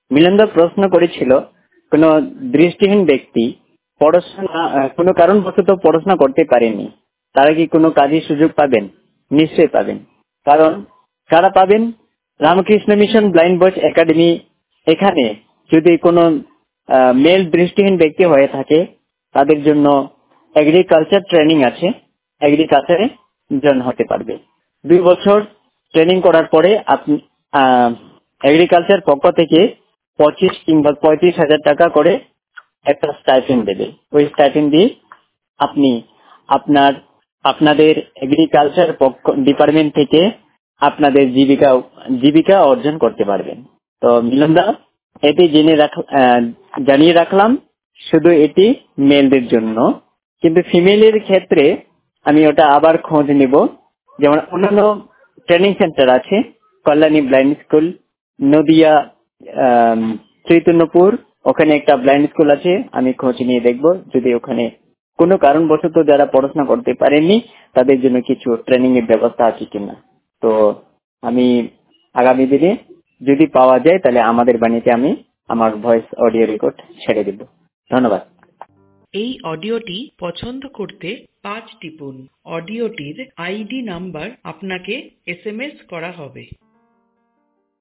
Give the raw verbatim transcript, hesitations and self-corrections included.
মিলনদা প্রশ্ন করেছিল, কোন দৃষ্টিহীন ব্যক্তি পড়াশোনা আহ, কোনো কারণবশত পড়াশোনা করতে পারেনি, তারা কি কোনো কাজের সুযোগ পাবেন? নিশ্চয়ই পাবেন। কারণ কারা পাবেন? Ramakrishna mission blind boys academy, এখানে যদি কোনো মেল দৃষ্টিহীন ব্যক্তি হয়ে থাকে তাদের জন্য এগ্রিকালচার ট্রেনিং আছে, এগ্রিকালচারে জয়েন হতে পারবে। দুই বছর ট্রেনিং করার পরে আপনি এগ্রিকালচার পক্ষ থেকে পঁচিশ কিংবা পঁয়ত্রিশ হাজার টাকা করে একটা স্টাইপেন্ড দেবে। ওই স্টাইপেন্ড দিয়ে আপনি আপনার আপনাদের এগ্রিকালচার পক্ষ ডিপার্টমেন্ট থেকে আপনাদের জীবিকা জীবিকা অর্জন করতে পারবেন। তো মিলনদা, এটি জেনে রাখ আহ, জানিয়ে রাখলাম, শুধু এটি মেলদের জন্য, কিন্তু ফিমেলের ক্ষেত্রে আমি ওটা আবার খোঁজ নেব। যেমন অন্যান্য ট্রেনিং সেন্টার আছে, কল্যাণী ব্লাইন্ড স্কুল, নদিয়া আম, চৈতন্যপুর, ওখানে একটা ব্লাইন্ড স্কুল আছে, আমি খোঁজ নিয়ে দেখব যদি ওখানে কোনো কারণবশত যারা পড়াশোনা করতে পারেননি তাদের জন্য কিছু ট্রেনিং এর ব্যবস্থা আছে কিনা। তো আমি আগামী দিনে যদি পাওয়া যায় তাহলে আমাদের বাণীতে আমি আমার ভয়েস অডিও রেকর্ড ছেড়ে দেব। ধন্যবাদ। এই অডিওটি পছন্দ করতে পাঁচ টিপুন। অডিওটির আইডি নাম্বার আপনাকে এসএমএস করা হবে।